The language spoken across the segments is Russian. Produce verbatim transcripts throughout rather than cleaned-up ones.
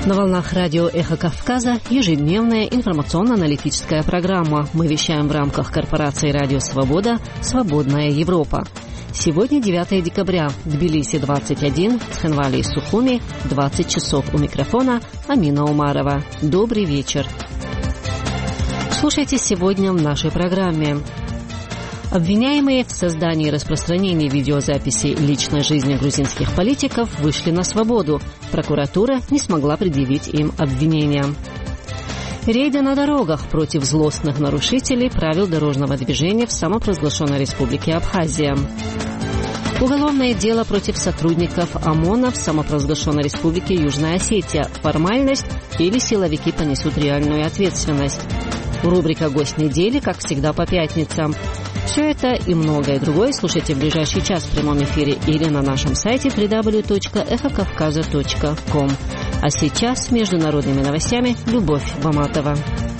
На волнах радио «Эхо Кавказа» ежедневная информационно-аналитическая программа. Мы вещаем в рамках корпорации «Радио Свобода» «Свободная Европа». Сегодня девятое декабря. Тбилиси двадцать один, Цхинвали и Сухуми двадцать часов. У микрофона Амина Умарова. Добрый вечер. Слушайте сегодня в нашей программе. Обвиняемые в создании и распространении видеозаписей личной жизни грузинских политиков вышли на свободу. Прокуратура не смогла предъявить им обвинения. Рейды на дорогах против злостных нарушителей правил дорожного движения в самопровозглашенной республике Абхазия. Уголовное дело против сотрудников ОМОНа в самопровозглашенной республике Южная Осетия. Формальность или силовики понесут реальную ответственность. Рубрика «Гость недели», как всегда, по пятницам. Все это и многое другое слушайте в ближайший час в прямом эфире или на нашем сайте дабл ю дабл ю дабл ю точка эхо кавказа точка ком. А сейчас с международными новостями Любовь Баматова.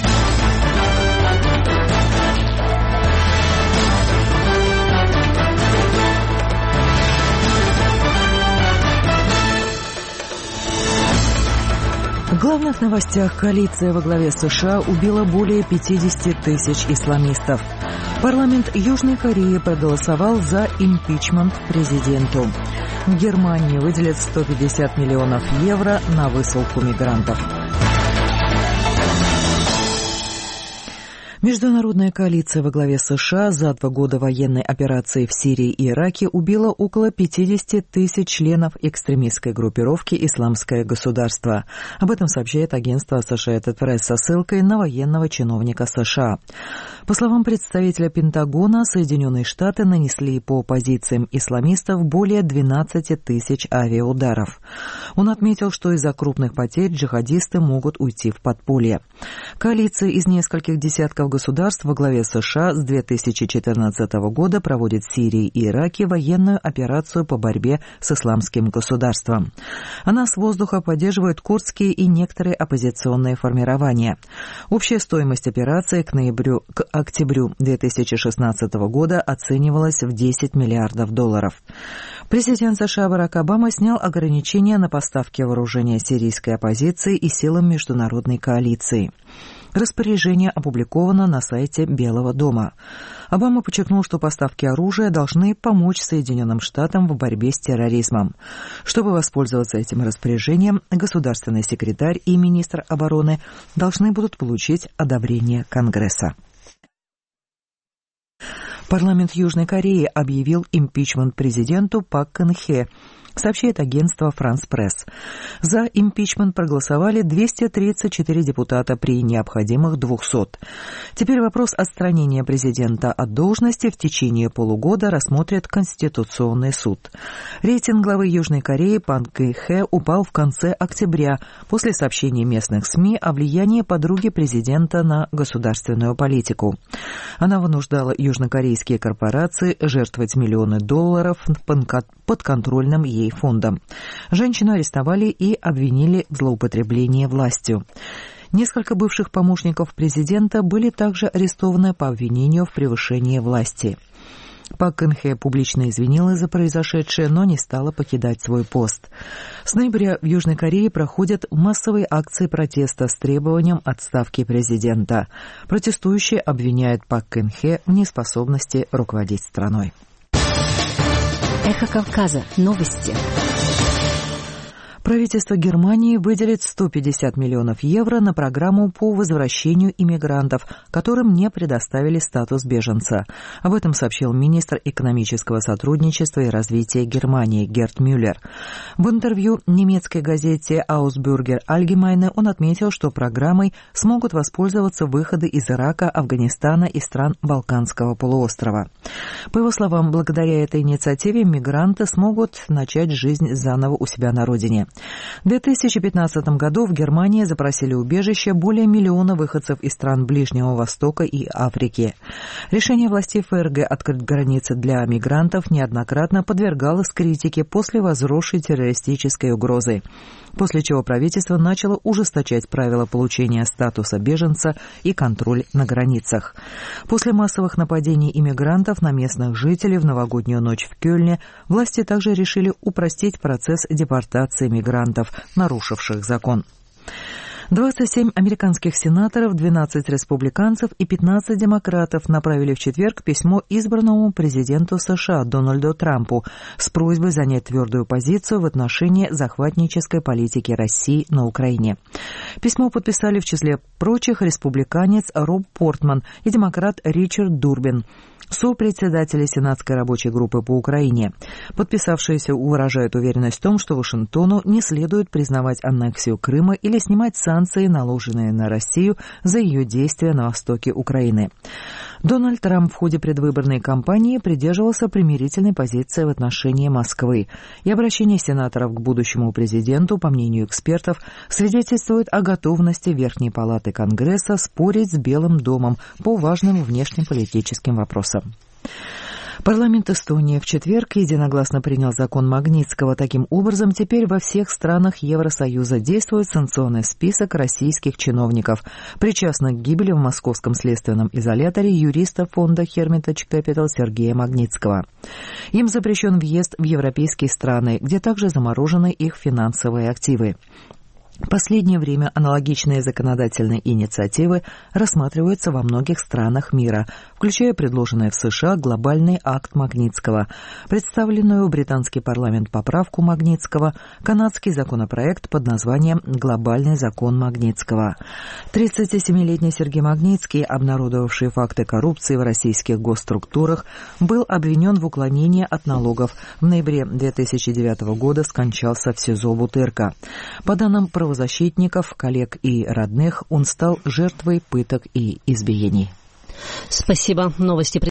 В главных новостях: коалиция во главе США убила более пятьдесят тысяч исламистов. Парламент Южной Кореи проголосовал за импичмент президенту. В Германии выделят сто пятьдесят миллионов евро на высылку мигрантов. Международная коалиция во главе США за два года военной операции в Сирии и Ираке убила около пятьдесят тысяч членов экстремистской группировки «Исламское государство». Об этом сообщает агентство Associated Press со ссылкой на военного чиновника США. По словам представителя Пентагона, Соединенные Штаты нанесли по позициям исламистов более двенадцать тысяч авиаударов. Он отметил, что из-за крупных потерь джихадисты могут уйти в подполье. Коалиция из нескольких десятков государств во главе США с две тысячи четырнадцатого года проводит в Сирии и Ираке военную операцию по борьбе с исламским государством. Она с воздуха поддерживает курдские и некоторые оппозиционные формирования. Общая стоимость операции к ноябрю, к октябрю две тысячи шестнадцатого года оценивалась в десять миллиардов долларов. Президент США Барак Обама снял ограничения на поставки вооружения сирийской оппозиции и силам международной коалиции. Распоряжение опубликовано на сайте Белого дома. Обама подчеркнул, что поставки оружия должны помочь Соединенным Штатам в борьбе с терроризмом. Чтобы воспользоваться этим распоряжением, государственный секретарь и министр обороны должны будут получить одобрение Конгресса. Парламент Южной Кореи объявил импичмент президенту Пак Кын Хе, сообщает агентство «Франс Пресс». За импичмент проголосовали двести тридцать четыре депутата при необходимых двухсот. Теперь вопрос отстранения президента от должности в течение полугода рассмотрит Конституционный суд. Рейтинг главы Южной Кореи Пак Кын Хе упал в конце октября после сообщений местных СМИ о влиянии подруги президента на государственную политику. Она вынуждала южнокорейские корпорации жертвовать миллионы долларов подконтрольным ей фондом. Женщину арестовали и обвинили в злоупотреблении властью. Несколько бывших помощников президента были также арестованы по обвинению в превышении власти. Пак Кын Хе публично извинилась за произошедшее, но не стала покидать свой пост. С ноября в Южной Корее проходят массовые акции протеста с требованием отставки президента. Протестующие обвиняют Пак Кын Хе в неспособности руководить страной. Эхо Кавказа. Новости. Правительство Германии выделит сто пятьдесят миллионов евро на программу по возвращению иммигрантов, которым не предоставили статус беженца. Об этом сообщил министр экономического сотрудничества и развития Германии Герт Мюллер. В интервью немецкой газете Ausbürger Allgemeine он отметил, что программой смогут воспользоваться выходы из Ирака, Афганистана и стран Балканского полуострова. По его словам, благодаря этой инициативе мигранты смогут начать жизнь заново у себя на родине. В две тысячи пятнадцатом году в Германии запросили убежище более миллиона выходцев из стран Ближнего Востока и Африки. Решение властей ФРГ открыть границы для мигрантов неоднократно подвергалось критике после возросшей террористической угрозы, после чего правительство начало ужесточать правила получения статуса беженца и контроль на границах. После массовых нападений иммигрантов на местных жителей в новогоднюю ночь в Кёльне власти также решили упростить процесс депортации мигрантов, нарушивших закон. двадцать семь американских сенаторов, двенадцать республиканцев и пятнадцать демократов направили в четверг письмо избранному президенту США Дональду Трампу с просьбой занять твердую позицию в отношении захватнической политики России на Украине. Письмо подписали в числе прочих республиканец Роб Портман и демократ Ричард Дурбин, сопредседатели Сенатской рабочей группы по Украине. Подписавшиеся выражают уверенность в том, что Вашингтону не следует признавать аннексию Крыма или снимать санкции, наложенные на Россию за ее действия на востоке Украины. Дональд Трамп в ходе предвыборной кампании придерживался примирительной позиции в отношении Москвы, и обращение сенаторов к будущему президенту, по мнению экспертов, свидетельствует о готовности Верхней палаты Конгресса спорить с Белым домом по важным внешнеполитическим вопросам. Парламент Эстонии в четверг единогласно принял закон Магнитского. Таким образом, теперь во всех странах Евросоюза действует санкционный список российских чиновников, причастных к гибели в московском следственном изоляторе юриста фонда Hermitage Capital Сергея Магнитского. Им запрещен въезд в европейские страны, где также заморожены их финансовые активы. В последнее время аналогичные законодательные инициативы рассматриваются во многих странах мира, включая предложенный в США глобальный акт Магнитского, представленную в британский парламент поправку Магнитского, канадский законопроект под названием «Глобальный закон Магнитского». тридцатисемилетний Сергей Магнитский, обнародовавший факты коррупции в российских госструктурах, был обвинен в уклонении от налогов. В ноябре две тысячи девятого года скончался в СИЗО Бутырка. По данным правозащитников, правозащитников, коллег и родных, он стал жертвой пыток и избиений. Спасибо. Новости